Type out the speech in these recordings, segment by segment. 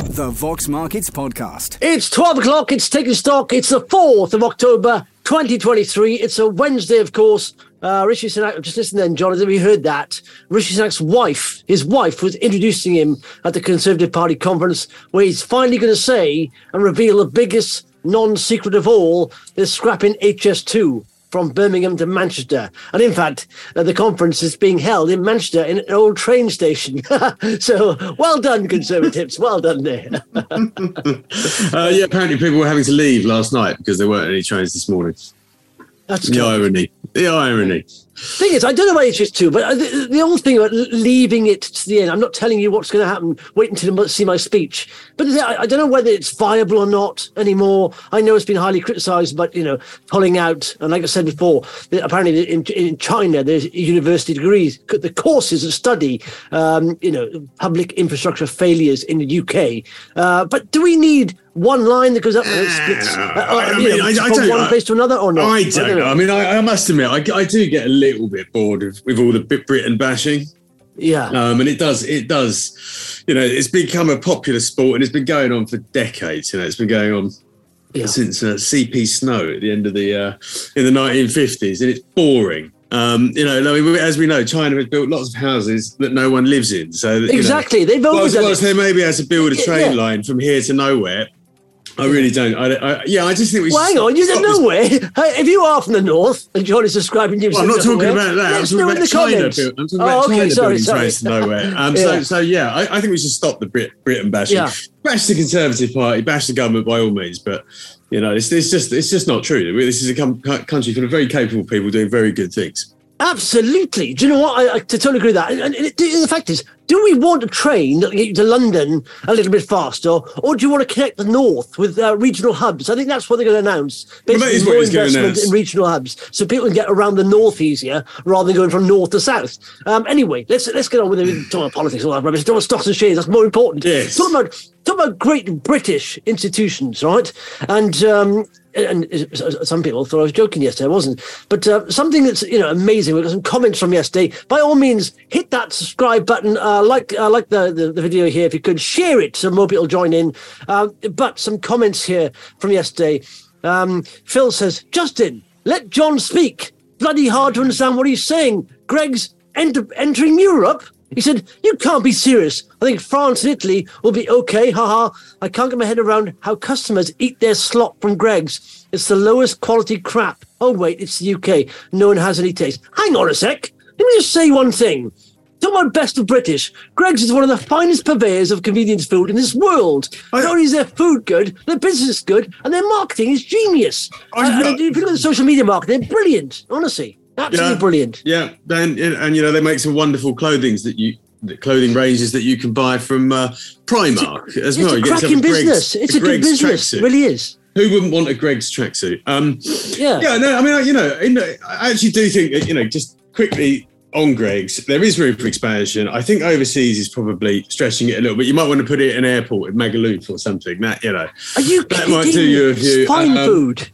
The Vox Markets Podcast. It's 12 o'clock, it's taking stock, it's the 4th of October 2023. It's a Wednesday, of course. Rishi Sunak, just listen then, John, have you heard that? Rishi Sunak's wife, his wife was introducing him at the Conservative Party conference where he's finally going to say and reveal the biggest non-secret of all, is scrapping HS2 from Birmingham to Manchester. And in fact, the conference is being held in Manchester in an old train station. So well done, Conservatives. Well done there. Yeah, apparently people were having to leave last night because there weren't any trains this morning. That's the irony. The irony. Thing is, I don't know about HS2, but the whole thing about leaving it to the end, I'm not telling you what's going to happen. Wait until you see my speech. But I don't know whether it's viable or not anymore. I know it's been highly criticised, but, pulling out. And like I said before, apparently in China, there's university degrees, the courses that study, public infrastructure failures in the UK. But do we need one line that goes up and it splits from one place to another or not? I don't know. I mean, I must admit, I do get a little bit bored with all the Britain bashing. Yeah. And it does, it's become a popular sport and it's been going on for decades. It's been going on since C.P. Snow at the end of in the 1950s, and it's boring. As we know, China has built lots of houses that no one lives in. So exactly, they've always done it. They maybe had to build a train line from here to nowhere. I really don't. I just think we should. Well, hang on, you said nowhere. If you are from the north and John is describing you, I'm not talking about that. I'm talking about China. I'm talking about China building trains to nowhere. I think we should stop the Britain bashing. Yeah. Bash the Conservative Party, bash the government by all means, but it's just not true. This is a country full of very capable people doing very good things. Absolutely. Do you know what? I totally agree with that. And the fact is, do we want a train that gets to London a little bit faster, or do you want to connect the north with regional hubs? I think that's what they're going to announce. Basically, more investment in regional hubs, so people can get around the north easier rather than going from north to south. Anyway, let's get on with it. Talking about politics, all that rubbish. Talking about stocks and shares. That's more important. Yes. Talking about great British institutions, right? And some people thought I was joking yesterday. I wasn't. But something that's amazing. We got some comments from yesterday. By all means, hit that subscribe button. Like the video here, if you could share it so more people join in. But some comments here from yesterday. Phil says, Justin, let John speak. Bloody hard to understand what he's saying. Greg's entering Europe. He said, you can't be serious. I think France and Italy will be okay. Haha. I can't get my head around how customers eat their slop from Greggs. It's the lowest quality crap. Oh, wait, it's the UK. No one has any taste. Hang on a sec. Let me just say one thing. Talk about best of British. Greggs is one of the finest purveyors of convenience food in this world. Not only is their food good, their business is good, and their marketing is genius. If you look at the social media marketing, they're brilliant, honestly. Absolutely brilliant. Yeah, and they make some wonderful clothing ranges that you can buy from Primark as well. It's a cracking business. It's a good business. It really is. Who wouldn't want a Greggs tracksuit? I actually do think just quickly on Greggs, there is room for expansion. I think overseas is probably stretching it a little bit. You might want to put it in an airport in Magaluf or something. That Are you that kidding? might do you a few. It's fine food.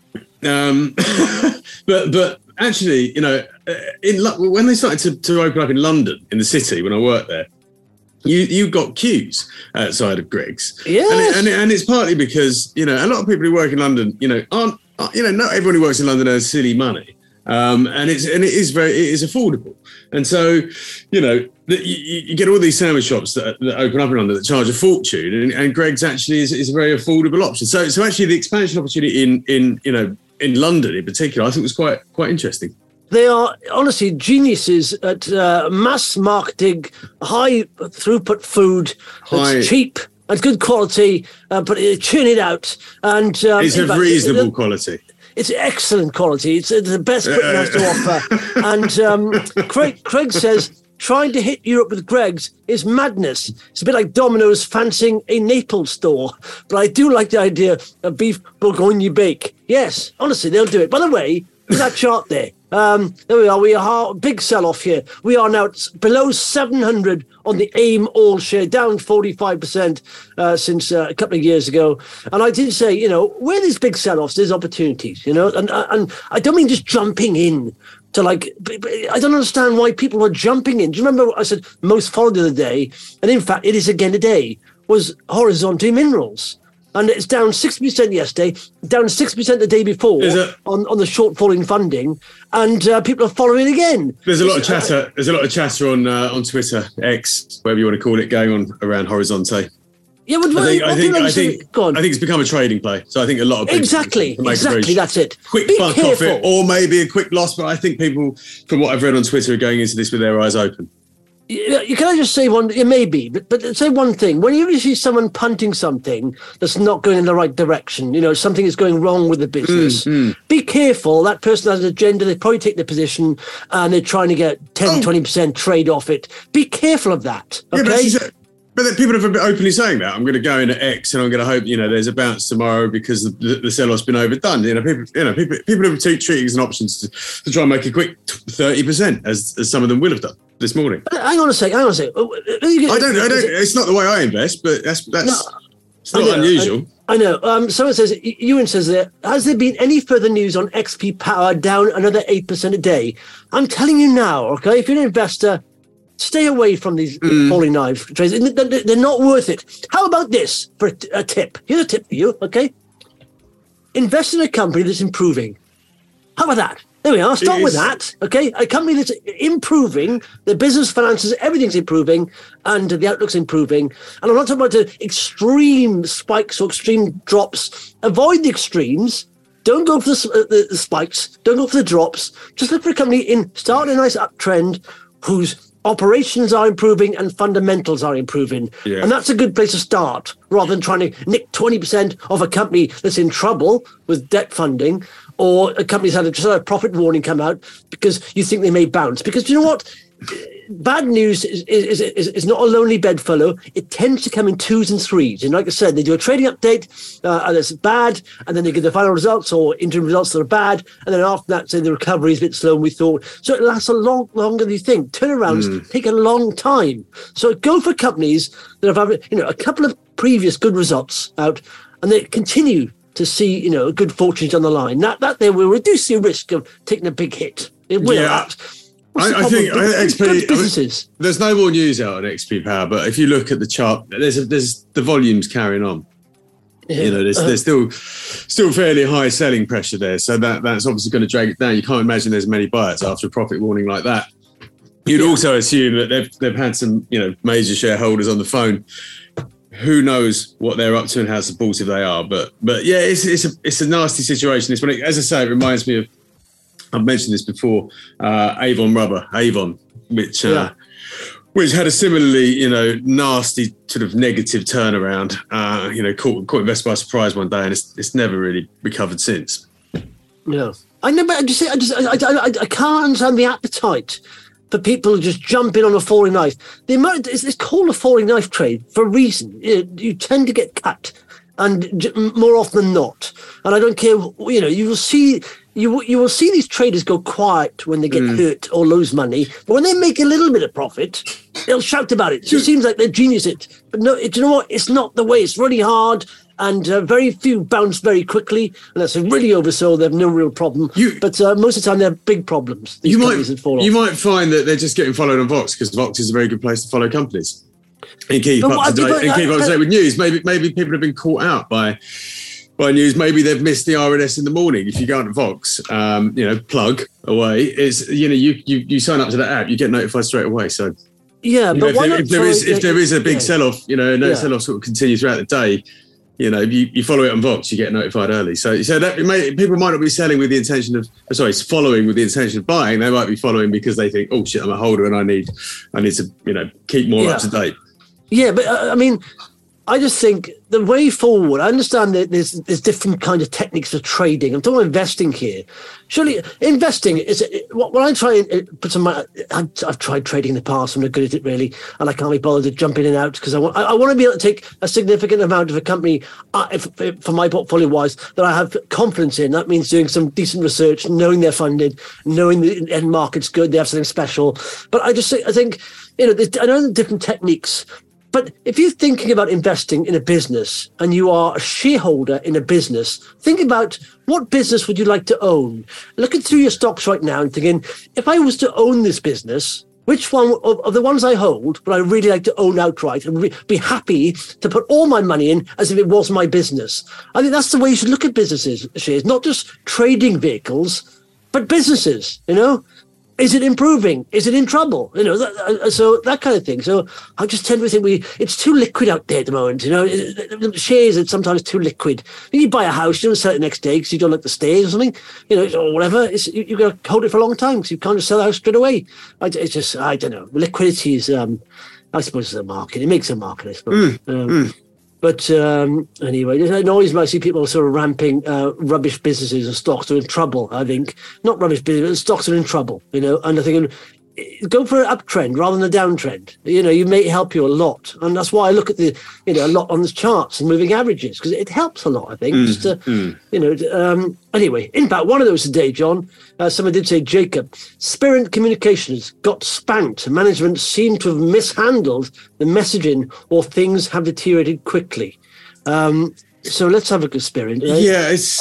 But actually, when they started to open up in London, in the city, when I worked there, you got queues outside of Greggs. Yes. And it's partly because, a lot of people who work in London, aren't not everyone who works in London earns silly money. And it is affordable. And so, you get all these sandwich shops that open up in London that charge a fortune, and Greggs actually is a very affordable option. So actually the expansion opportunity in London in particular, I think was quite interesting. They are honestly geniuses at mass marketing, high throughput food that's cheap and good quality, but churn it out. And it's of reasonable quality. It's excellent quality. It's the best Britain has to offer. And Craig says, trying to hit Europe with Greggs is madness. It's a bit like Domino's fancying a Naples store. But I do like the idea of beef bourguignon bake. Yes, honestly, they'll do it. By the way, look at that chart there. There we are. We are big sell-off here. We are now below 700 on the AIM all share, down 45% since a couple of years ago. And I did say, where there's big sell-offs, there's opportunities, and I don't mean just jumping in to I don't understand why people are jumping in. Do you remember I said most followed of the day? And in fact, it is again today. was Horizonte Minerals. And it's down 60% yesterday, down 6% the day before on the shortfall in funding, and people are following again. There's a lot of chatter. There's a lot of chatter on Twitter, X, whatever you want to call it, going on around Horizonte. Yeah, but I think it's become a trading play. So I think a lot of people exactly that's it. Quick buck profit, or maybe a quick loss. But I think people, from what I've read on Twitter, are going into this with their eyes open. Can I just say one? It may be, but say one thing. When you see someone punting something that's not going in the right direction, something is going wrong with the business, be careful. That person has an agenda. They probably take their position and they're trying to get 10, 20% trade off it. Be careful of that. Okay? Yeah, but then people have been openly saying that. I'm going to go into X and I'm going to hope, there's a bounce tomorrow because the sell-off's been overdone. People have treating it as an option to try and make a quick 30%, as some of them will have done this morning. Hang on a sec. I don't. It's not the way I invest, but that's it's not unusual. I know. Someone says, Ewan says there, has there been any further news on XP Power down another 8% a day? I'm telling you now, okay, if you're an investor, stay away from these falling knife trades. They're not worth it. How about this for a tip? Here's a tip for you, okay? Invest in a company that's improving. How about that? There we are. Start with that, okay? A company that's improving, the business, finances, everything's improving, and the outlook's improving. And I'm not talking about the extreme spikes or extreme drops. Avoid the extremes. Don't go for the spikes. Don't go for the drops. Just look for a company start a nice uptrend whose operations are improving and fundamentals are improving. Yeah. And that's a good place to start, rather than trying to nick 20% of a company that's in trouble with debt funding, or a company's had a profit warning come out because you think they may bounce. Because you know what? Bad news is not a lonely bedfellow. It tends to come in 2s and 3s. And like I said, they do a trading update and it's bad, and then they give the final results or interim results that are bad, and then after that, say the recovery is a bit slow than we thought. So it lasts a lot longer than you think. Turnarounds take a long time. So go for companies that have had a couple of previous good results out, and they continue to see good fortunes on the line. That they will reduce the risk of taking a big hit. It will. Yeah. I think XP. There's no more news out on XP Power, but if you look at the chart, there's the volumes carrying on. Yeah. There's still fairly high selling pressure there, so that's obviously going to drag it down. You can't imagine there's many buyers after a profit warning like that. You'd also assume that they've had some major shareholders on the phone. Who knows what they're up to and how supportive they are? But yeah, it's a nasty situation. As I say, it reminds me of. I've mentioned this before, Avon Rubber, which had a similarly, nasty sort of negative turnaround. Caught investors by surprise one day, and it's never really recovered since. Yeah, I know, but I can't understand the appetite for people to just jump in on a falling knife. It's called a falling knife trade for a reason. You tend to get cut, and more often than not. And I don't care. You will see. You will see these traders go quiet when they get hurt or lose money, but when they make a little bit of profit, they'll shout about it. So it seems like they're genius at it. But no, do you know what? It's not the way. It's really hard, and very few bounce very quickly, and that's really oversold. They have no real problem. But most of the time, they have big problems. You might find that they're just getting followed on Vox, because Vox is a very good place to follow companies and keep up to date with news. Maybe people have been caught out by news. Maybe they've missed the RNS in the morning. If you go to Vox, plug away. It's you sign up to that app, you get notified straight away. So yeah, but if there is a big sell-off, sell-off sort of continues throughout the day. You follow it on Vox, you get notified early. So that people might not be selling with the intention of following with the intention of buying. They might be following because they think, oh shit, I'm a holder and I need to keep more up to date. Yeah, but I just think the way forward, I understand that there's different kind of techniques for trading. I'm talking about investing here. Surely investing is what I try and put I've tried trading in the past. I'm not good at it really, and I can't be bothered to jump in and out because I want to be able to take a significant amount of a company for my portfolio wise that I have confidence in. That means doing some decent research, knowing they're funded, knowing the end market's good, they have something special. But I think I know the different techniques. But if you're thinking about investing in a business and you are a shareholder in a business, think about what business would you like to own? Looking through your stocks right now and thinking, if I was to own this business, which one of the ones I hold would I really like to own outright and be happy to put all my money in as if it was my business? I think that's the way you should look at businesses, shares, not just trading vehicles, but businesses, Is it improving? Is it in trouble? So that kind of thing. So I just tend to think it's too liquid out there at the moment. Shares are sometimes too liquid. When you buy a house, you don't sell it the next day because you don't like the stairs or something, or whatever. You've got to hold it for a long time because you can't just sell the house straight away. I don't know. Liquidity is, I suppose, it's a market. It makes a market, I suppose. But anyway, it annoys me. I see people sort of ramping rubbish businesses and stocks are in trouble, I think. Not rubbish businesses, but stocks are in trouble, And I think go for an uptrend rather than a downtrend. You may help you a lot. And that's why I look at a lot on the charts and moving averages, because it helps a lot, I think. Anyway, in fact, one of those today, John, someone did say, Jacob, Spirit Communications got spanked. Management seemed to have mishandled the messaging or things have deteriorated quickly. So let's have a look at Spirit. Yeah, it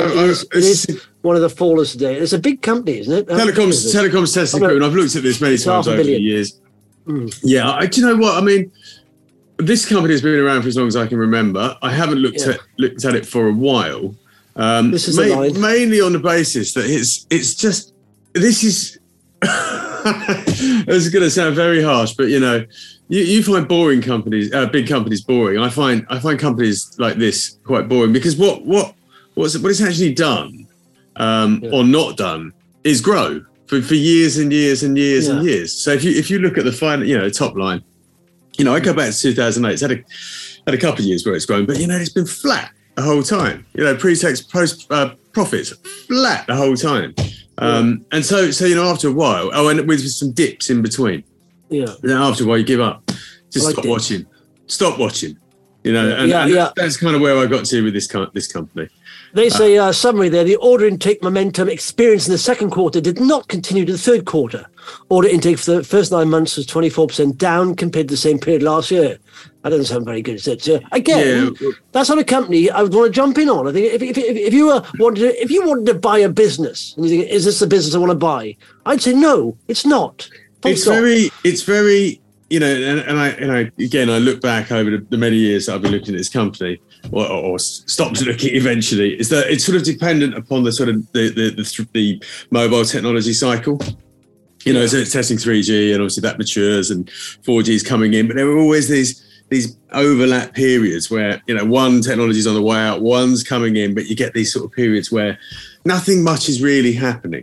is one of the fallers today. It's a big company, isn't it? Telecoms testing group, and I've looked at this many times over the years. Yeah, do you know what? I mean, this company has been around for as long as I can remember. I haven't looked at it for a while. This is mainly on the basis that it's just, this is, it's going to sound very harsh, but you find boring companies, big companies boring. I find companies like this quite boring because what it's actually done or not done is grow for years and years and years and years. So if you look at the top line, I go back to 2008. It's had a couple of years where it's grown, but it's been flat the whole time. Pre-tax profits flat the whole time. And so after a while, and with some dips in between. Yeah. Then after a while, you give up. Just stop watching. Stop watching. That's kind of where I got to with this company. They say, summary there, the order intake momentum experienced in the second quarter did not continue to the third quarter. Order intake for the first 9 months was 24% down compared to the same period last year. That doesn't sound very good, is it? So again, that's not a company I would want to jump in on. I think if you wanted to buy a business and you think, is this the business I want to buy? I'd say no, it's not. It's very, and I look back over the many years that I've been looking at this company, or stopped looking eventually, is that it's sort of dependent upon the sort of the mobile technology cycle. So it's testing 3G, and obviously that matures, and 4G is coming in, but there are always these overlap periods where one technology is on the way out, one's coming in, but you get these sort of periods where nothing much is really happening.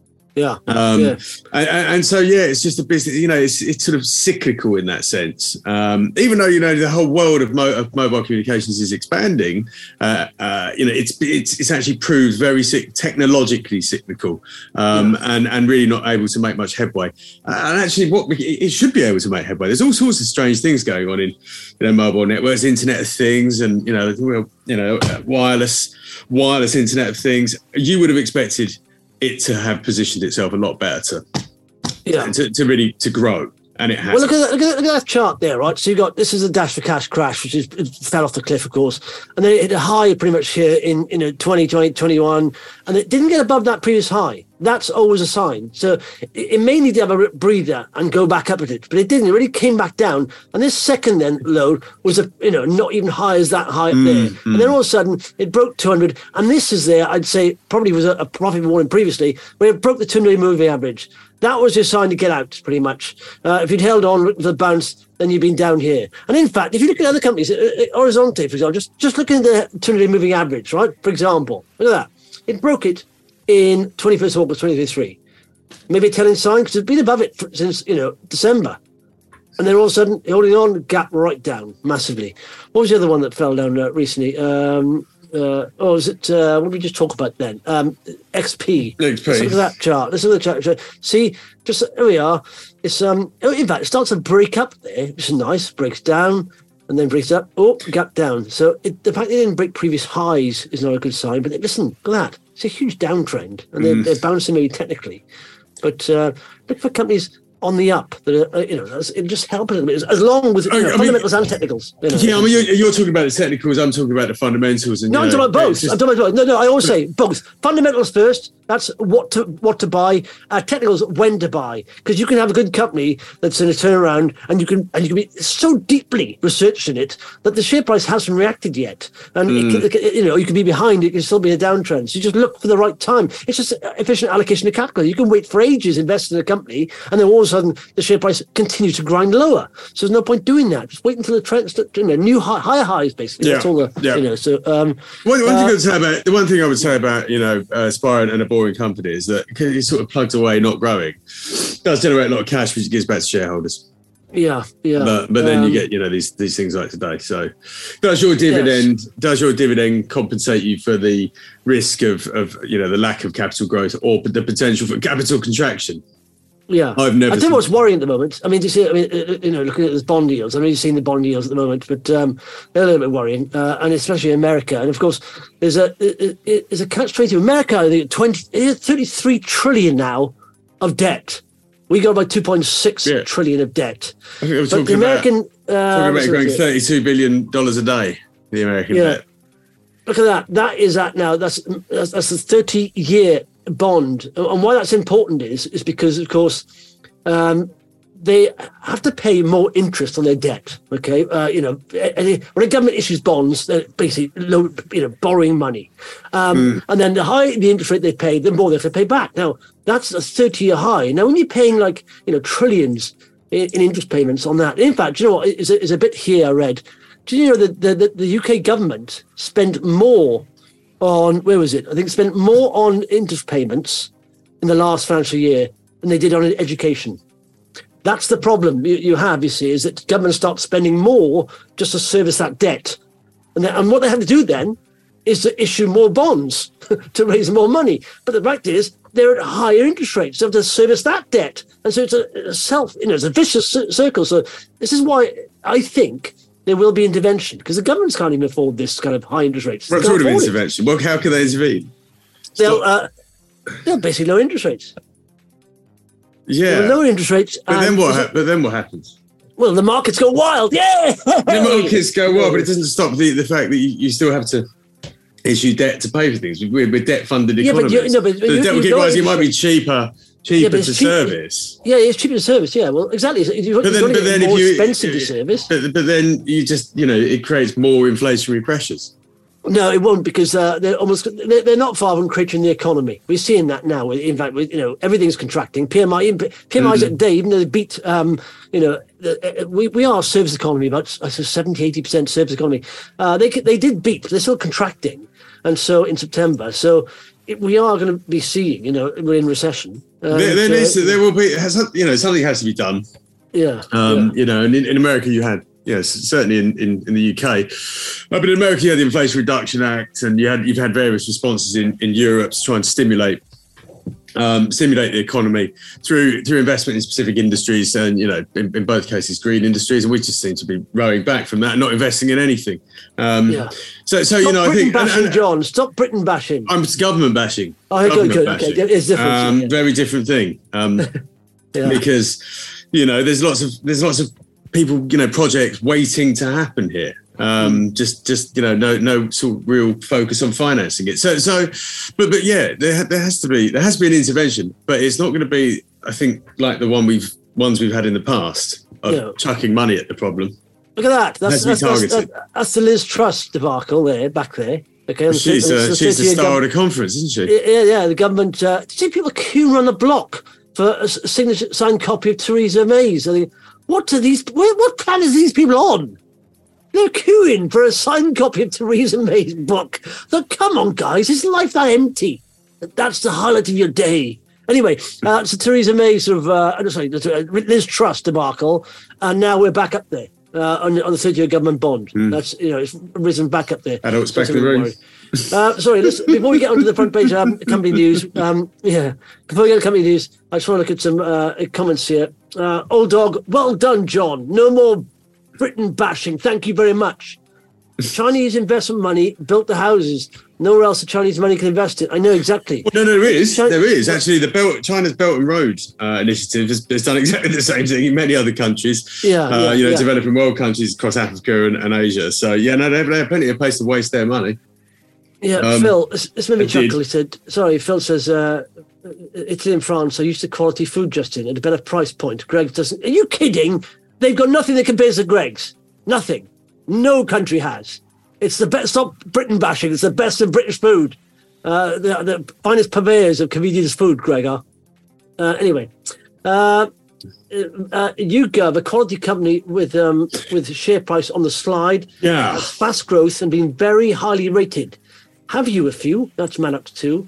And so it's just a business. It's sort of cyclical in that sense. Even though the whole world of mobile communications is expanding, it's actually proved very technologically cyclical, and really not able to make much headway. And actually, it should be able to make headway. There's all sorts of strange things going on in mobile networks, Internet of Things, and wireless Internet of Things. You would have expected it to have positioned itself a lot better to really grow, and it has. Well, look at that chart there, right? So you got, this is a Dash for Cash crash, which it fell off the cliff, of course, and then it hit a high pretty much here in 2020, 21, and it didn't get above that previous high. That's always a sign. So it may need to have a breather and go back up at it, but it didn't. It really came back down. And this second then low was not even high as that high up there. And then all of a sudden it broke 200. And this is there, I'd say, probably was a profit warning previously, where it broke the 200 moving average. That was your sign to get out, pretty much. If you'd held on with the bounce, then you'd been down here. And in fact, if you look at other companies, Horizonte, for example, just looking at the 200 moving average, right? For example, look at that. It broke it in 21st of August 2023. Maybe a telling sign, because it's been above it since December, and then all of a sudden holding on, gap right down massively. What was the other one that fell down recently? Was it what did we just talk about then? XP. Let's look at that chart. Let's look at the chart. See, just here we are. It's in fact it starts to break up there, which is nice. Breaks down and then breaks up. Oh, gap down. So the fact they didn't break previous highs is not a good sign. But listen, look at that. It's a huge downtrend, and they're bouncing maybe technically. But look for companies on the up that are, it just help a little bit, as long with fundamentals and technicals. You're talking about the technicals. I'm talking about the fundamentals. And I'm talking about both. No, I always say both. Fundamentals first, That's what to buy. Technicals, when to buy, because you can have a good company that's in a turnaround, and you can be so deeply researched in it that the share price hasn't reacted yet, and you can be behind. It can still be a downtrend. So you just look for the right time. It's just efficient allocation of capital. You can wait for ages, invest in a company, and then all of a sudden the share price continues to grind lower. So there's no point doing that. Just wait until the trend, new higher highs, basically. That's all So one thing I would say about Spire and a boring company is that it sort of plugs away, not growing. It does generate a lot of cash, which it gives back to shareholders. Yeah. But then you get these things like today. So does your dividend compensate you for the risk of the lack of capital growth or the potential for capital contraction? Yeah, I've never. I tell you what's worrying at the moment. I mean, looking at those bond yields. I know you've seen the bond yields at the moment, but they're a little bit worrying, and especially in America. And of course, there's a catch-22. America, I think 33 trillion now of debt. We got about 2.6 trillion of debt. I think I was talking about growing $32 billion a day. The American debt. Look at that. That is that now. That's a 30-year bond. And why that's important is because, of course, they have to pay more interest on their debt. Okay, when a government issues bonds, they're basically borrowing money, and then the higher the interest rate they pay, the more they have to pay back. Now that's a 30-year high. Now when you're paying trillions in interest payments on that, in fact, what is a bit here I read. Do you know that the UK government spent more on, where was it? I think spent more on interest payments in the last financial year than they did on education. That's the problem you have, you see, is that government starts spending more just to service that debt. And what they have to do then is to issue more bonds to raise more money. But the fact is, they're at higher interest rates. They have to service that debt. And so it's it's a vicious circle. So this is why I think there will be intervention, because the governments can't even afford this kind of high interest rates. What sort of intervention? Well, how can they intervene? They'll basically lower interest rates. Yeah, lower interest rates. But then what happens? Well, the markets go wild. Yeah, the markets go wild, but it doesn't stop the fact that you still have to issue debt to pay for things. We're debt-funded economies. But the debt will keep rising. It might be cheaper to service. Yeah, it's cheaper to service. Yeah, well, exactly. But then more expensive to service. But then you just, it creates more inflationary pressures. No, it won't, because they're not far from creating the economy. We're seeing that now. In fact, everything's contracting. PMI's at day, even though they beat. We are a service economy, about 70-80% service economy. They did beat, but they're still contracting, and so in September, we are going to be seeing. We're in recession. There will be. Something has to be done. Yeah. And in America, you had. Yes, certainly in the UK. But in America, you had the Inflation Reduction Act, and you've had various responses in Europe to try and stimulate the economy through investment in specific industries, and in both cases green industries, and we just seem to be rowing back from that and not investing in anything. So Stop I think bashing, John. Stop Britain bashing. I'm government bashing. Oh, good. Okay, it's different. Very different thing. Because there's lots of people, projects waiting to happen here. Just no sort of real focus on financing it. But yeah, there has to be an intervention, but it's not going to be, I think, like the ones we've had in the past of chucking money at the problem. Look at that. That's the Liz Truss debacle back there. Okay, she's the star of the conference, isn't she? Yeah. The government. Did you see people queuing around the block for a signed copy of Theresa May's? What planet are these people on? They're queuing for a signed copy of Theresa May's book. So come on, guys, is life that empty? That's the highlight of your day. Anyway, so Theresa May Liz Truss debacle, and now we're back up there on the 30-year government bond. That's it's risen back up there. I don't expect the room. Sorry, before we get onto the front page company news, before we get to company news, I just want to look at some comments here. Old Dog, well done, John. No more Britain bashing. Thank you very much. Chinese investment money built the houses. Nowhere else the Chinese money can invest it. I know exactly. Well, no, there is. There is. Actually, China's Belt and Road Initiative has done exactly the same thing in many other countries. Developing world countries across Africa and Asia. So, they have plenty of place to waste their money. Yeah, Phil, this made me chuckle. He said, Phil says, Italy and France are used to quality food, Justin, at a better price point. Greggs doesn't. Are you kidding? They've got nothing that compares to Greggs. Nothing. No country has. It's the best. Stop Britain bashing. It's the best of British food. The finest purveyors of convenience food, Greg are. Anyway, YouGov, a quality company with share price on the slide, has fast growth and been very highly rated. Have you a few? That's Manox too.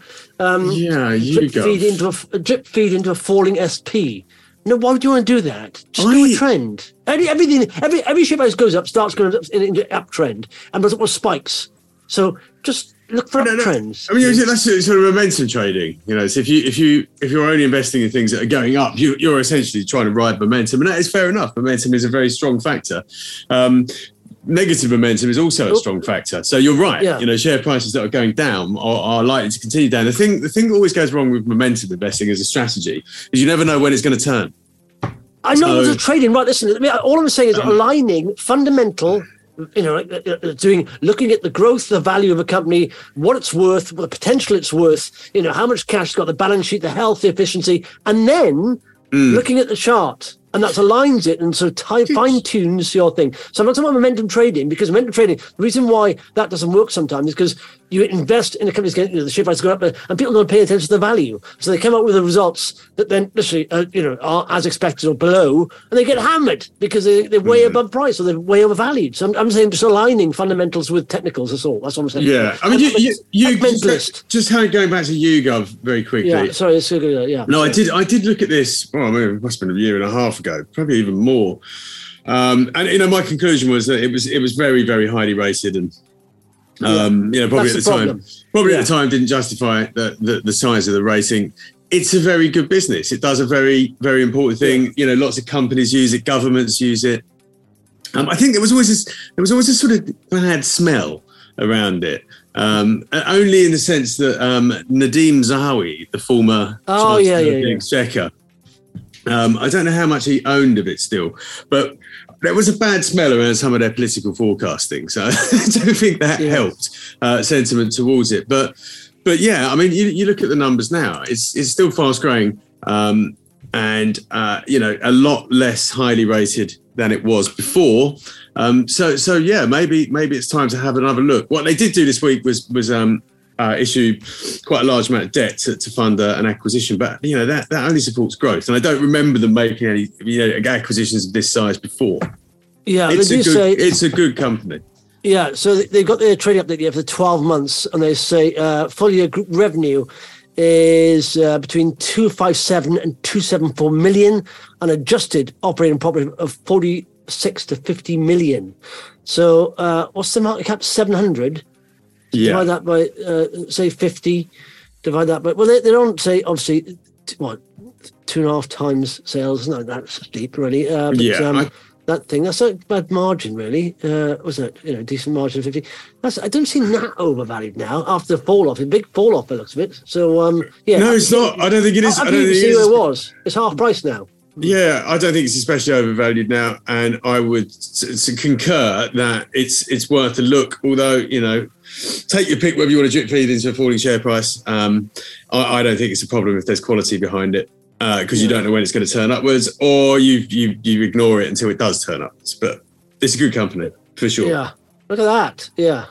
YouGov. Drip feed into a falling SP. No, why would you want to do that? Just do a trend. Every share price goes up, starts going up in an uptrend, and does it with spikes. So just look for uptrends. I mean, that's sort of momentum trading. So if you're only investing in things that are going up, you're essentially trying to ride momentum, and that is fair enough. Momentum is a very strong factor. Negative momentum is also a strong factor. So you're right. Yeah. Share prices that are going down are likely to continue down. The thing that always goes wrong with momentum investing as a strategy is you never know when it's going to turn. I know there's a trading, right? Listen, all I'm saying is aligning fundamental, looking at the growth, the value of a company, what it's worth, what the potential it's worth, how much cash it's got, the balance sheet, the health, the efficiency, and then looking at the chart. And that aligns it and sort of fine-tunes your thing. So I'm not talking about momentum trading, because momentum trading, the reason why that doesn't work sometimes is because you invest in a company's getting, the share price is going up, and people don't pay attention to the value. So they come up with the results that then literally, are as expected or below, and they get hammered because they're way above price or they're way overvalued. So I'm saying just aligning fundamentals with technicals. That's all. That's what I'm saying. Yeah, I mean, you just going back to YouGov very quickly. Yeah, sorry, it's good. Yeah. No, I did look at this. Well, I mean, it must have been a year and a half ago, probably even more. And my conclusion was that it was very, very highly rated, and probably at the time didn't justify the size of the rating. It's a very good business. It does a very, very important thing. Lots of companies use it, governments use it. I think there was always a sort of bad smell around it. Only in the sense that Nadeem Zahawi, the former Chancellor of the Exchequer, I don't know how much he owned of it still, but there was a bad smell around some of their political forecasting. So I don't think that helped sentiment towards it. But yeah, I mean, you look at the numbers now, it's still fast growing, and a lot less highly rated than it was before. So yeah, maybe it's time to have another look. What they did do this week was issue quite a large amount of debt to fund an acquisition, but that only supports growth. And I don't remember them making any acquisitions of this size before. Yeah, it's a good company. Yeah, so they've got their trading update for the 12 months, and they say full year group revenue is between 257 and 274 million, and adjusted operating profit of 46 to 50 million. So what's the market cap? 700. Divide that by, say, 50. Divide that by, well, they're on, say, obviously, 2.5 times sales. No, that's deep, really. That thing, that's a bad margin, really. Wasn't it? Decent margin of 50. I don't see that overvalued now after the fall off, a big fall off, by the looks of it. So, No, it's not. I don't think it is. I don't think see where it was. It's half price now. Yeah, I don't think it's especially overvalued now, and I would concur that it's worth a look. Although take your pick whether you want to drip feed into a falling share price. I don't think it's a problem if there's quality behind it, because you don't know when it's going to turn upwards, or you ignore it until it does turn upwards. But it's a good company for sure. Yeah, look at that. Yeah.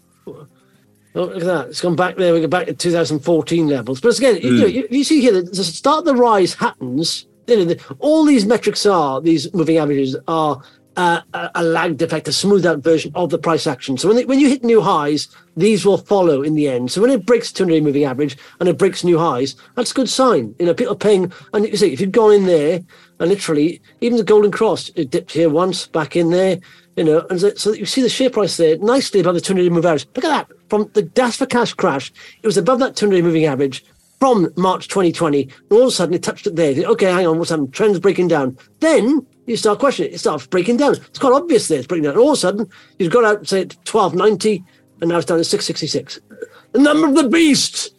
Look at that. It's gone back there. We go back to 2014 levels. But again, you see here, the start of the rise happens. All these metrics these moving averages are a lagged effect, a smoothed out version of the price action. So when you hit new highs, these will follow in the end. So when it breaks 200-day moving average and it breaks new highs, that's a good sign. People are paying, and you see, if you've gone in there and literally, even the Golden Cross, it dipped here once, back in there, and so you see the share price there nicely above the 200-day moving average. Look at that. From the Dash for Cash crash, it was above that 200-day moving average from March 2020, and all of a sudden it touched it there. Okay, hang on, what's happening? Trend's breaking down. Then you start questioning it. It starts breaking down. It's quite obvious there it's breaking down. And all of a sudden, you've got out, say, at 1290, and now it's down to 666. The number of the beast!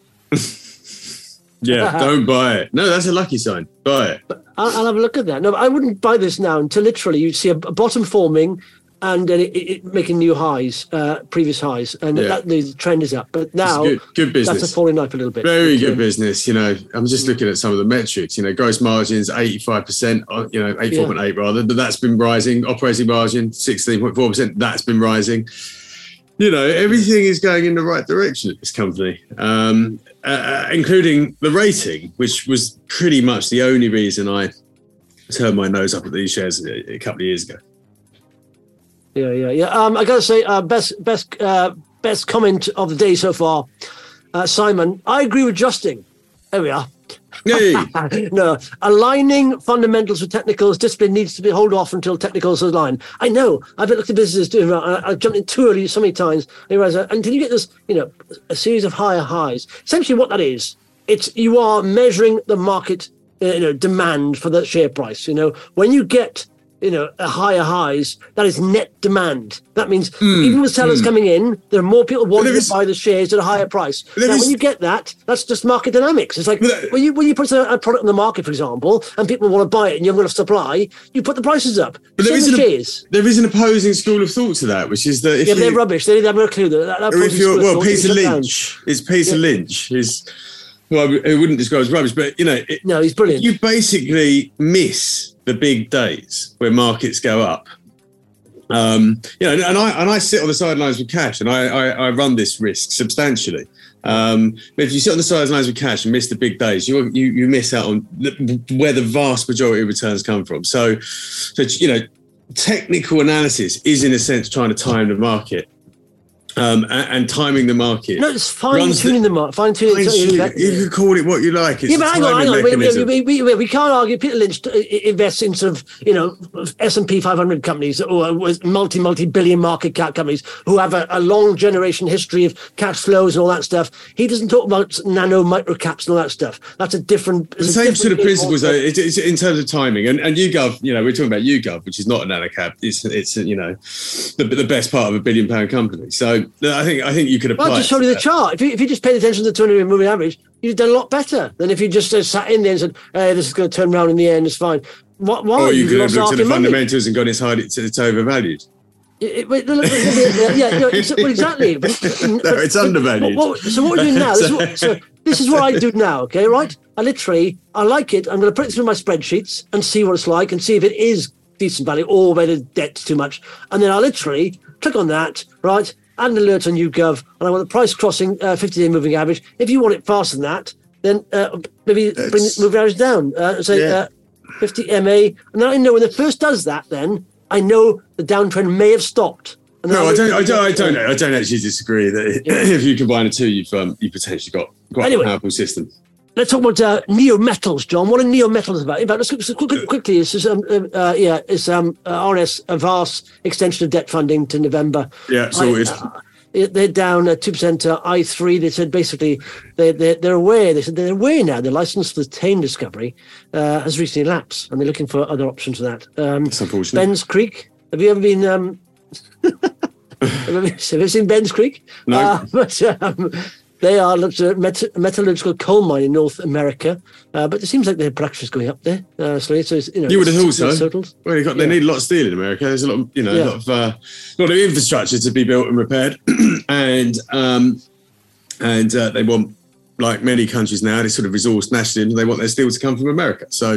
Yeah, don't buy it. No, that's a lucky sign. Buy it. I'll have a look at that. No, I wouldn't buy this now until literally you see a bottom forming, and then it making new highs, previous highs, and the trend is up. But now, good business. That's falling off a little bit. Very good business. I'm just looking at some of the metrics. Gross margins 85%. 84.8 rather, but that's been rising. Operating margin 16.4%. That's been rising. Everything is going in the right direction at this company, including the rating, which was pretty much the only reason I turned my nose up at these shares a couple of years ago. Yeah. I got to say, best comment of the day so far, Simon. I agree with Justin. There we are. Hey. No, aligning fundamentals with technicals. Discipline needs to be hold off until technicals align. I know. I've looked at businesses doing that. I've jumped in too early so many times. Until you get this, a series of higher highs. Essentially, what that is, you are measuring the market, demand for the share price. When you get a higher highs, that is net demand. That means even with sellers coming in, there are more people wanting to buy the shares at a higher price. Now, when you get that, that's just market dynamics. It's like when you put a product on the market, for example, and people want to buy it and you haven't got enough supply, you put the prices up. But there is an opposing school of thought to that, which is that they're rubbish. They have no clue. Peter Lynch is Peter Lynch is. Well, I wouldn't describe as rubbish, but no, he's brilliant. You basically miss the big days where markets go up. And I sit on the sidelines with cash, and I run this risk substantially. But if you sit on the sidelines with cash and miss the big days, you miss out on where the vast majority of returns come from. So technical analysis is in a sense trying to time the market. And timing the market. No, it's fine-tuning the market. Fine-tuning. You can call it what you like. It's but hang on. We can't argue. Peter Lynch invests in sort of, S&P 500 companies or multi-billion market cap companies who have a long generation history of cash flows and all that stuff. He doesn't talk about nano micro caps and all that stuff. That's a different... The same sort of principles, though, it's in terms of timing. And YouGov, we're talking about YouGov, which is not a nano cap. It's the best part of £1 billion company. So I think you could apply. Well, I just showed you the chart. If you just paid attention to the 200 moving average, you'd have done a lot better than if you just sat in there and said, "Hey, this is going to turn around in the end. It's fine." Why? Or you could have looked at the fundamentals and gone, "It's overvalued." Exactly. It's undervalued. So what we're doing now? This is what I do now. Okay, right? I like it. I'm going to put it through my spreadsheets and see what it's like and see if it is decent value or whether debt's too much, and then I literally click on that, right? Add an alert on YouGov, and I want the price crossing 50-day moving average. If you want it faster than that, then maybe bring the moving average down. 50 MA. And then I know when it first does that, then I know the downtrend may have stopped. No, I don't actually disagree that if you combine the two, you've potentially got quite a powerful system. Let's talk about Neo Metals, John. What are Neo Metals about? In fact, let's quickly. It's RS Avast extension of debt funding to November. Yeah, sorted. They're down 2%. I3. They said basically they're aware. They said they're aware now. The license for the Tane discovery has recently lapsed, and they're looking for other options for that. That's unfortunate. Ben's Creek. Have you ever been? Have you seen Ben's Creek? No. They are a metallurgical coal mine in North America, but it seems like their production is going up there slowly. So you would have thought so. Well, they need a lot of steel in America. There's a lot, a lot of infrastructure to be built and repaired, and they want, like many countries now, they sort of resource nationally, and they want their steel to come from America. So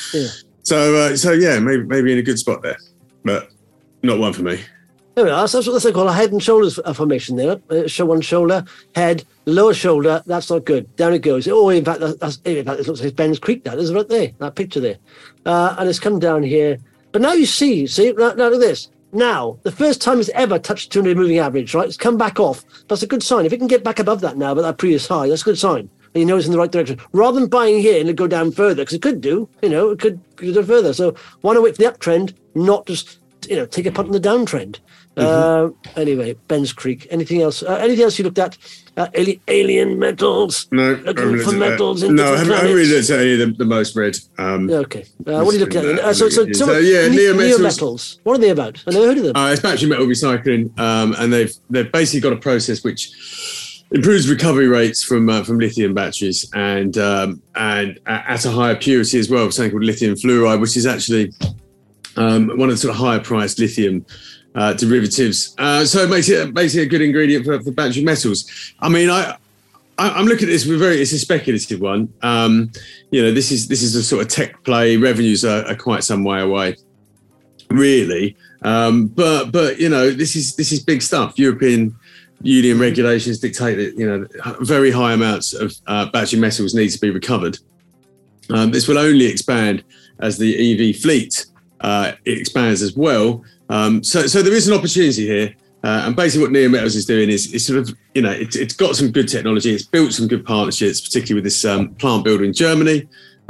maybe in a good spot there, but not one for me. There we are. So that's what they call a head and shoulders formation there. Show one shoulder, head, lower shoulder. That's not good. Down it goes. Oh, in fact, it looks like it's Ben's Creek. That is right there. That picture there, and it's come down here. But now you see. Now look at this. Now, the first time it's ever touched 200 moving average. Right, it's come back off. That's a good sign. If it can get back above that now, but that previous high, that's a good sign. And you know it's in the right direction. Rather than buying here and it go down further, because it could do. It could go further. So why not wait for the uptrend, not just take a punt on the downtrend. Anyway, Ben's Creek. Anything else? Anything else you looked at? Alien metals. No, looking for metals. I haven't really looked at any of the most read. Okay. What are you looking at? Neo Metals. What are they about? I never heard of them. It's battery metal recycling, and they've basically got a process which improves recovery rates from lithium batteries, and at a higher purity as well. Something called lithium fluoride, which is actually one of the sort of higher priced lithium derivatives. So it makes it a good ingredient for battery metals. I mean, I'm looking at this it's a speculative one. This is a sort of tech play. Revenues are quite some way away, really. But this is big stuff. European Union regulations dictate that very high amounts of battery metals need to be recovered. This will only expand as the EV fleet expands as well. So there is an opportunity here. And basically what Neometals is doing is sort of, it's got some good technology. It's built some good partnerships, particularly with this plant builder in Germany.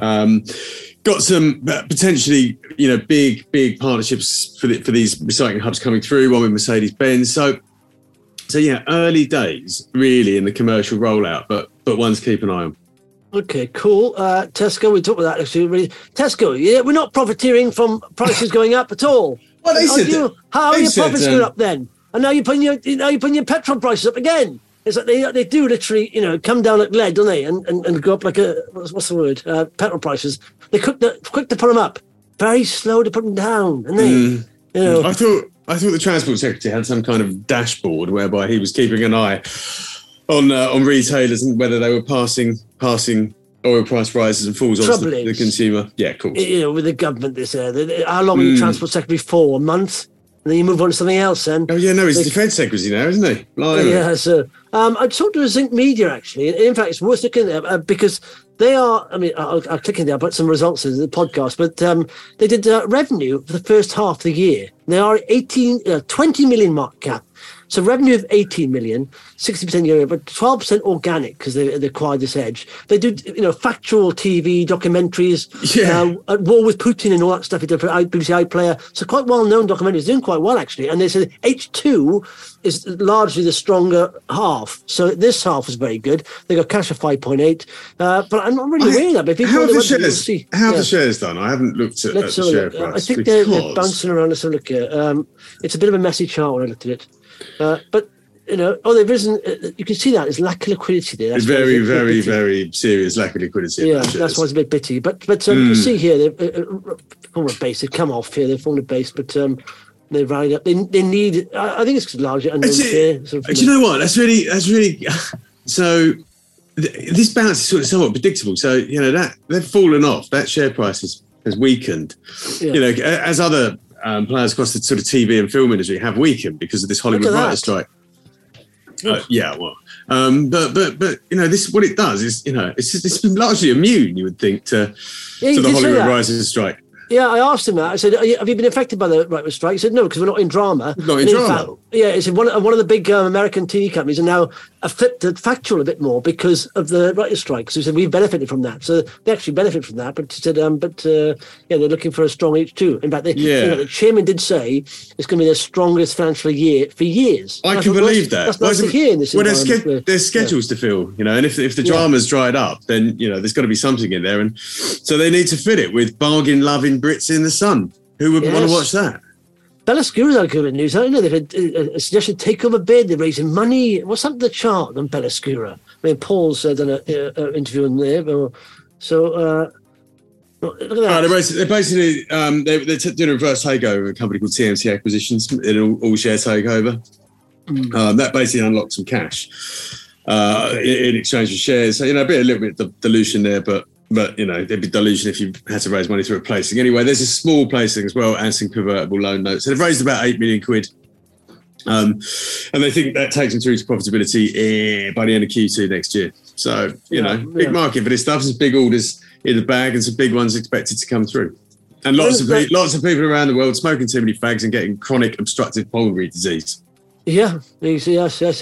Got some potentially, big partnerships for these recycling hubs coming through, one with Mercedes-Benz. So yeah, early days really in the commercial rollout, but ones to keep an eye on. Okay, cool. Tesco, we talked about that actually. Really. Tesco, yeah, we're not profiteering from prices going up at all. Well, how are your profits going up then? And now you're putting your petrol prices up again. It's like they do literally, come down like lead, don't they? And go up like what's the word? Petrol prices. They're quick to put them up, very slow to put them down. And they, I thought the Transport Secretary had some kind of dashboard whereby he was keeping an eye on retailers and whether they were passing oil price rises and falls on the consumer. Yeah, cool. With the government, they say, how long are you Transport Secretary for? A month? And then you move on to something else then. Oh, yeah, no, he's Defence Secretary now, isn't he? Blimey. Yeah, so I talked to Zinc Media, actually. In fact, it's worth looking at because they are, I'll click in there, I'll put some results in the podcast, but they did revenue for the first half of the year. They are 20 million market cap. So revenue of 18 million, 60% year, but 12% organic because they acquired this edge. They do, factual TV documentaries, at war with Putin and all that stuff. He did for BBC iPlayer. So quite well-known documentaries, doing quite well actually. And they said H2 is largely the stronger half. So this half was very good. They got cash of 5.8. But I'm not really aware of that. But if you how have the shares done? I haven't looked at the share price. I think they're bouncing around. Let's have a look here. It's a bit of a messy chart when I looked at it. But they've risen. You can see that there's lack of liquidity there. That's very, very, very serious lack of liquidity. Yeah, that's why it's a bit bitty. But you can see here they've fallen a base. They've come off here. They've fallen a base, but they've rallied up. They need. I think it's largely unknown share. Do you know what? That's really. So this bounce is sort of somewhat predictable. So that they've fallen off. That share price has weakened. Yeah. As other players across the sort of TV and film industry have weakened because of this Hollywood writer strike. But this what it does is it's been largely immune, you would think, to the Hollywood writers strike. Yeah, I asked him that. I said, "Have you been affected by the writers' strike?" He said, "No, because we're not in drama." Not in drama. He said one of the big American TV companies are now flipped to factual a bit more because of the writers' strike. So he said we've benefited from that. So they actually benefit from that. But he said, they're looking for a strong H2. In fact, the chairman did say it's going to be their strongest financial year for years. I can believe that. That's nice to hear in this environment. There's schedules to fill, and if the drama's dried up, then there's got to be something in there, and so they need to fit it with bargain-loving Brits in the Sun. Who wouldn't want to watch that? Bellaskura's had good news. I don't know. They've had a suggested takeover bid. They're raising money. What's up to the chart on Bellaskura? Paul's done an interview in there. Look at that. They're basically they're doing a reverse takeover of a company called TMT Acquisitions, an all-share takeover. That basically unlocked some cash in exchange for shares. So a little bit of dilution there, but there'd be dilution if you had to raise money through a placing. Anyway, there's a small placing as well and some convertible loan notes. So they've raised about 8 million quid. And they think that takes them through to profitability by the end of Q2 next year. So, big market for this stuff. There's big orders in the bag and some big ones expected to come through. And lots of people around the world smoking too many fags and getting chronic obstructive pulmonary disease. Yeah, yes. Let's see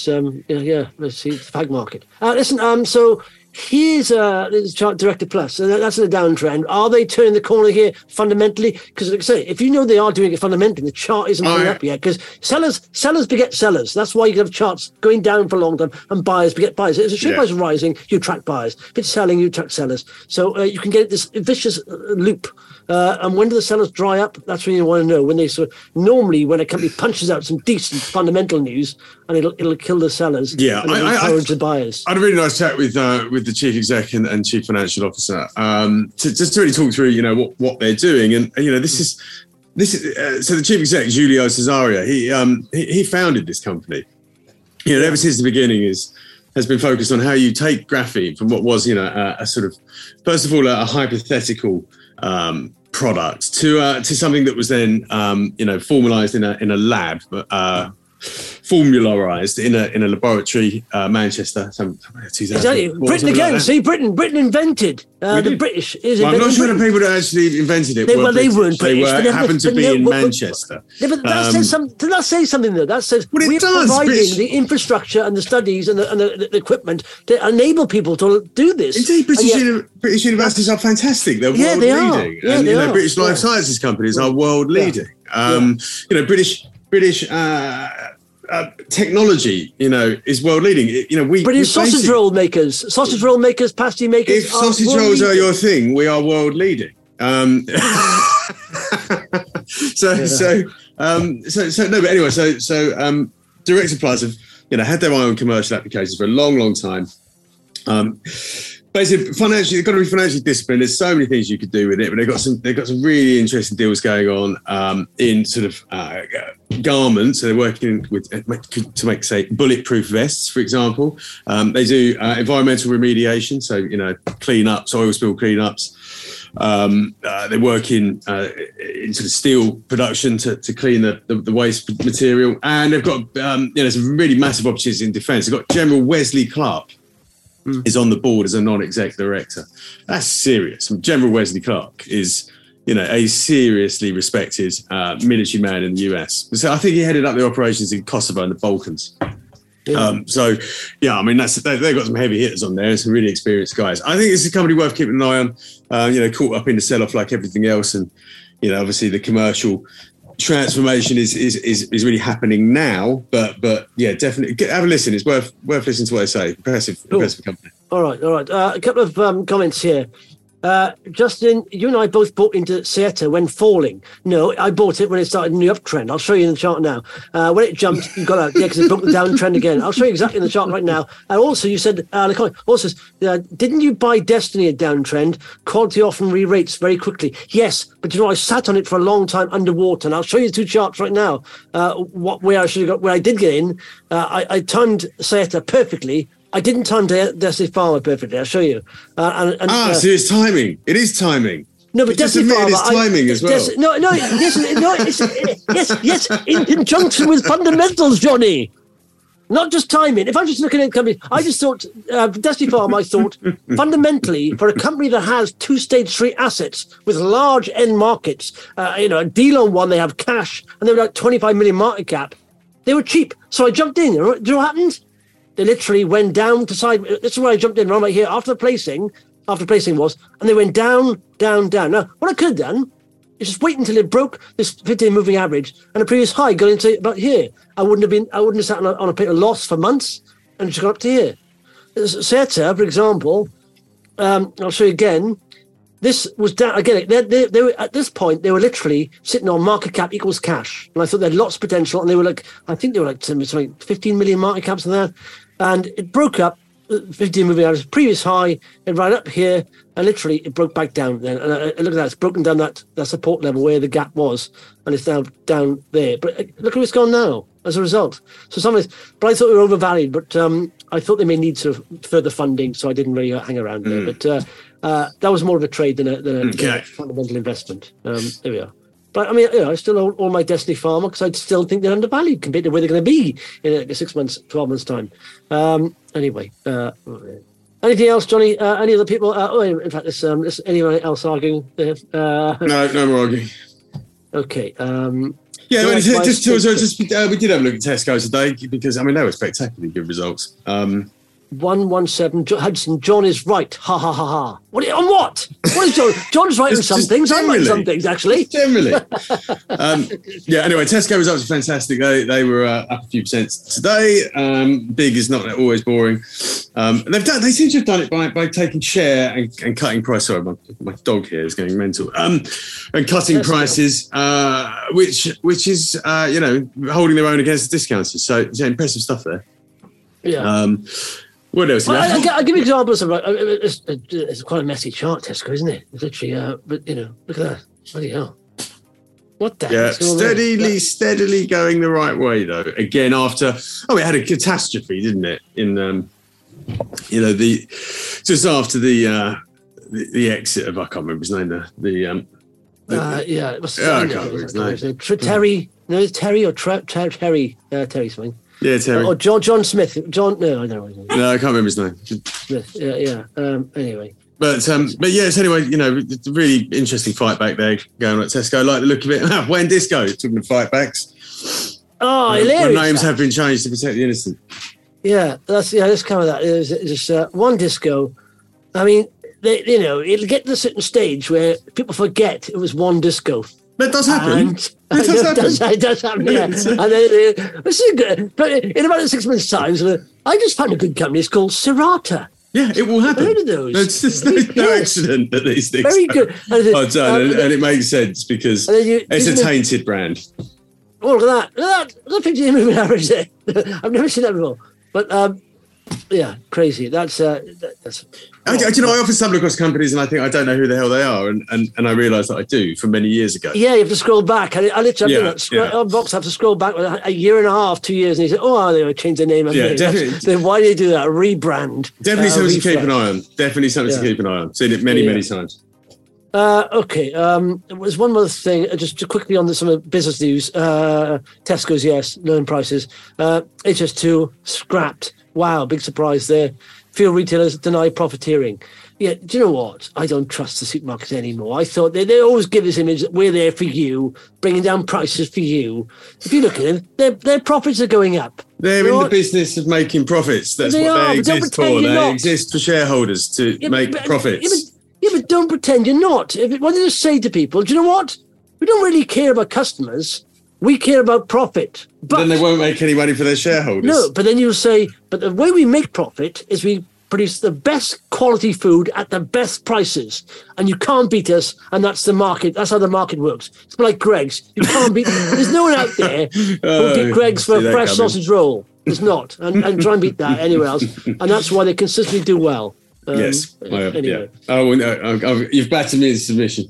the fag market. Listen, so here's Chart Director Plus. So that's in a downtrend. Are they turning the corner here fundamentally? Because, like I say, if you know they are doing it fundamentally, the chart isn't going up yet. Because sellers beget sellers. That's why you can have charts going down for a long time and buyers beget buyers. If the share price is rising, you attract buyers. If it's selling, you attract sellers. So you can get this vicious loop. And when do the sellers dry up? That's when you want to know. When they normally when a company punches out some decent fundamental news, and it'll kill the sellers. Yeah, and encourage the buyers. I had a really nice chat with the chief exec and chief financial officer to just really talk through what they're doing, and this is this is so the chief exec, Giulio Cesario. He founded this company. Ever since the beginning has been focused on how you take graphene from what was, a sort of, first of all, a hypothetical product to something that was then, formalized in a lab, formularized in a laboratory, Manchester. Exactly. Britain again. See, Britain invented the British. I'm not sure the people that actually invented it. They weren't British. They happened to be in Manchester. But that says something. Does that say something though? That says we're providing the infrastructure and the studies and the equipment to enable people to do this. Indeed, British universities are fantastic. They're world leading. And British life sciences companies are world leading. British technology, is world leading. British sausage roll makers, pasty makers. If sausage rolls are your thing, we are world leading. Direct suppliers have, had their own commercial applications for a long, long time. Basically, financially, they've got to be financially disciplined. There's so many things you could do with it, but they've got some really interesting deals going on in sort of garments. So they're working to make, say, bulletproof vests, for example. They do environmental remediation, so cleanups, oil spill cleanups. They work in sort of steel production to clean the waste material, and they've got some really massive opportunities in defence. They've got General Wesley Clark. Is on the board as a non-exec director. That's serious. General Wesley Clark is, a seriously respected military man in the US. So I think he headed up the operations in Kosovo and the Balkans. Yeah. They've got some heavy hitters on there and some really experienced guys. I think it's a company worth keeping an eye on. Caught up in the sell-off like everything else, and obviously the commercial transformation is really happening now, but yeah, definitely have a listen. It's worth listening to what they say. Impressive company. All right. A couple of comments here. Justin, you and I both bought into Saeta when falling. No, I bought it when it started in the uptrend. I'll show you in the chart now. When it jumped, you got out. Yeah, because it broke the downtrend again. I'll show you exactly in the chart right now. And also, you said, didn't you buy Destiny at downtrend? Quality often re-rates very quickly. Yes, but I sat on it for a long time underwater. And I'll show you the two charts right now. Where I did get in. I timed Saeta perfectly. I didn't time Destiny Pharma perfectly. I'll show you. So it's timing. It is timing. No, but Destiny Pharma. It's timing as well. Yes. In conjunction with fundamentals, Johnny. Not just timing. If I'm just looking at companies, I just thought Destiny Pharma. I thought fundamentally for a company that has 2 stage 3 assets with large end markets, a deal on one, they have cash, and they were like 25 million market cap. They were cheap, so I jumped in. Do you know what happened? They literally went down to side. This is where I jumped in right here after the placing was, and they went down. Now, what I could have done is just wait until it broke this 50-day moving average and the previous high got into about here. I wouldn't have sat on a bit of loss for months and just got up to here. Saeta, for example, I'll show you again. This was down again. They were at this point. They were literally sitting on market cap equals cash, and I thought they had lots of potential. And they were I think they were like 15 million market caps and that. And it broke up 15 moving average, previous high. It ran up here, and literally it broke back down. Then, and look at that. It's broken down that support level where the gap was, and it's now down there. But look where it's gone now as a result. So but I thought they were overvalued. But I thought they may need sort of further funding, so I didn't really hang around there. But that was more of a trade than a fundamental investment. There we are. But I mean, I still own all my Destiny Pharma because I still think they're undervalued compared to where they're going to be in 6 months, 12 months' time. Anyway, anything else, Johnny? Any other people? In fact, is anyone else arguing there? No more arguing. Okay. We did have a look at Tesco today because they were spectacularly good results. 117 Hudson. John is right. Ha ha ha ha. What on what? What is John? John's right on some things. I'm right on some things actually. Generally. Anyway, Tesco results are fantastic. They were up a few percent today. Big is not always boring. They seem to have done it by taking share and cutting price. Sorry, my dog here is going mental. And cutting prices, which is holding their own against the discounters. So impressive stuff there. Yeah. What else? I'll give you examples of it's quite a messy chart, Tesco, isn't it? It's literally, but look at that. Bloody hell. What the Yeah, heck? steadily going the right way though. Again, after it had a catastrophe, didn't it? In just after the exit of, I can't remember his name. I can't remember his name. Terry. No, it's Terry or Terry. Terry something. Yeah, Terry. Or John Smith. No, I don't know his name. No, I can't remember his name. Smith. Yeah. Anyway. But yes, anyway, it's a really interesting fight back there going on at Tesco. I like the look of it. When Disco talking of fight backs. Oh, hilarious. When names have been changed to protect the innocent. Yeah, that's kind of that. It's just one Disco. I mean, it'll get to a certain stage where people forget it was one Disco. That does happen. It does happen, yeah. And then, this is good. But in about 6 months' time, I just found a good company. It's called Serata. Yeah, it will happen. Heard of those? It's just no accident that these things. Very good. And it makes sense because it's a tainted brand. Oh, look at that! Look at the picture of moving average there. I've never seen that before. But yeah, crazy. That's. I often stumble across companies and I think I don't know who the hell they are, and I realise that I do from many years ago. Yeah, you have to scroll back. I literally on Vox, I have to scroll back a year and a half, 2 years, and he said, "Oh, they changed their name." Yeah, definitely. Then why do you do that? Rebrand. Definitely something to keep an eye on. Definitely something to keep an eye on. Seen it many times. Okay. There's one more thing, just quickly on some of the business news. Tesco's, yes, lowering prices. HS2 scrapped. Wow, big surprise there. Few retailers deny profiteering. Yeah, do you know what? I don't trust the supermarkets anymore. I thought they always give this image that we're there for you, bringing down prices for you. If you look at them, their profits are going up. They're in the business of making profits. That's what they exist for. They exist for shareholders to make profits. Yeah, but don't pretend you're not. What do you say to people? Do you know what? We don't really care about customers. We care about profit. But then they won't make any money for their shareholders. No, but then you'll say, but the way we make profit is we produce the best quality food at the best prices. And you can't beat us, and that's the market. That's how the market works. It's like Greggs. You can't beat... There's no one out there who'll beat Greggs for a fresh sausage roll. There's not. And try and beat that anywhere else. And that's why they consistently do well. Yes. Anyway. Yeah. Oh, no, you've battered me into submission.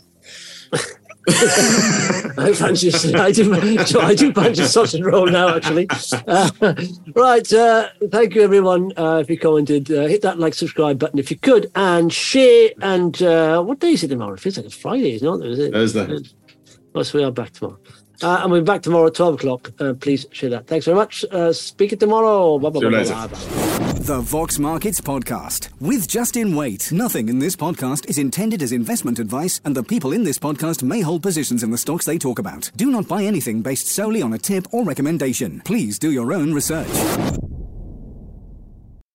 I do fancy sausage roll now, actually. Right, thank you, everyone. If you commented, hit that like, subscribe button if you could, and share. And what day is it tomorrow? It feels like it's Friday, isn't it? Thursday. Oh, so we are back tomorrow. And we're back tomorrow at 12 o'clock. Please share that. Thanks very much. Speak it tomorrow. Bye, bye, See you bye, later. bye, bye. The Vox Markets Podcast with Justin Waite. Nothing in this podcast is intended as investment advice, and the people in this podcast may hold positions in the stocks they talk about. Do not buy anything based solely on a tip or recommendation. Please do your own research.